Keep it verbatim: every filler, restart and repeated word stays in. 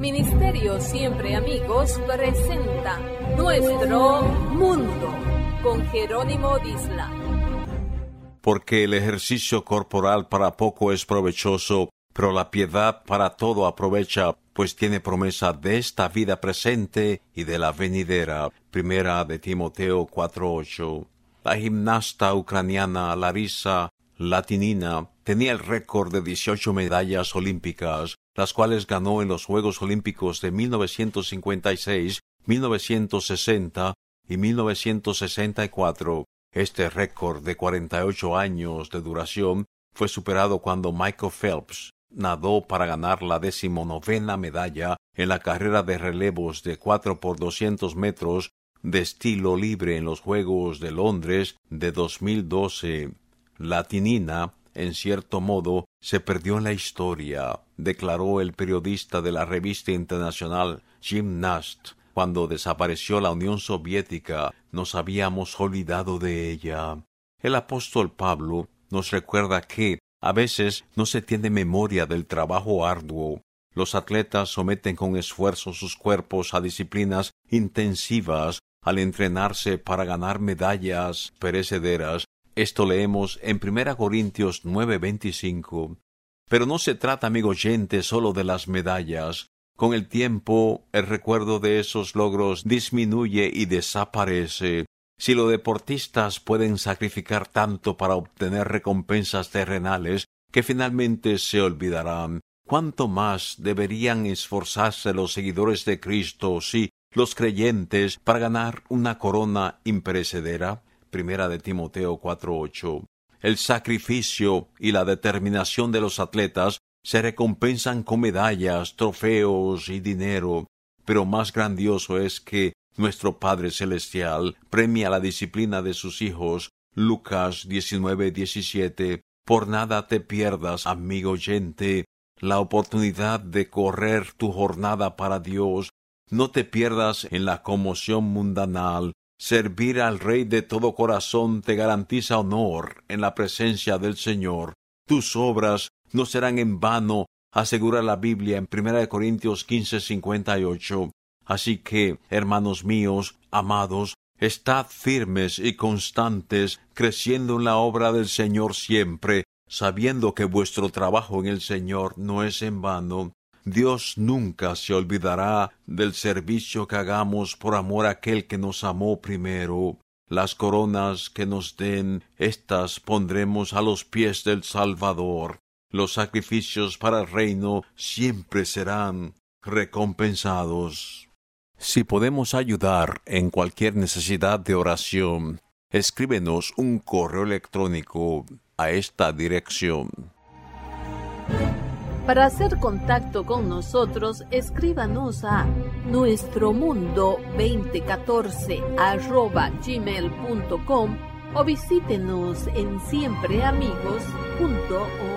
Ministerio Siempre Amigos presenta Nuestro Mundo con Jerónimo Disla. Porque el ejercicio corporal para poco es provechoso, pero la piedad para todo aprovecha, pues tiene promesa de esta vida presente y de la venidera. Primera de Timoteo cuatro ocho. La gimnasta ucraniana Larisa Latinina tenía el récord de dieciocho medallas olímpicas, las cuales ganó en los Juegos Olímpicos de mil novecientos cincuenta y seis, mil novecientos sesenta y mil novecientos sesenta y cuatro. Este récord de cuarenta y ocho años de duración fue superado cuando Michael Phelps nadó para ganar la decimonovena medalla en la carrera de relevos de cuatro por doscientos metros de estilo libre en los Juegos de Londres de dos mil doce. Latinina, en cierto modo, se perdió en la historia, declaró el periodista de la revista internacional Gymnast. Cuando desapareció la Unión Soviética, nos habíamos olvidado de ella. El apóstol Pablo nos recuerda que, a veces, no se tiene memoria del trabajo arduo. Los atletas someten con esfuerzo sus cuerpos a disciplinas intensivas al entrenarse para ganar medallas perecederas. Esto leemos en Primera Corintios nueve veinticinco. Pero no se trata, amigo oyente, solo de las medallas. Con el tiempo, el recuerdo de esos logros disminuye y desaparece. Si los deportistas pueden sacrificar tanto para obtener recompensas terrenales que finalmente se olvidarán, ¿cuánto más deberían esforzarse los seguidores de Cristo, sí, los creyentes, para ganar una corona imperecedera? Primera de Timoteo cuatro ocho. El sacrificio y la determinación de los atletas se recompensan con medallas, trofeos y dinero, pero más grandioso es que nuestro Padre Celestial premia la disciplina de sus hijos. Lucas diecinueve diecisiete. Por nada te pierdas, amigo oyente, la oportunidad de correr tu jornada para Dios. No te pierdas en la conmoción mundanal. Servir al Rey de todo corazón te garantiza honor en la presencia del Señor. Tus obras no serán en vano, asegura la Biblia en Primera de Corintios quince cincuenta y ocho. Así que, hermanos míos, amados, estad firmes y constantes, creciendo en la obra del Señor siempre, sabiendo que vuestro trabajo en el Señor no es en vano. Dios nunca se olvidará del servicio que hagamos por amor a aquel que nos amó primero. Las coronas que nos den, éstas pondremos a los pies del Salvador. Los sacrificios para el reino siempre serán recompensados. Si podemos ayudar en cualquier necesidad de oración, escríbenos un correo electrónico a esta dirección. Para hacer contacto con nosotros, escríbanos a nuestromundo veinte catorce arroba gmail punto com o visítenos en siempreamigos punto org.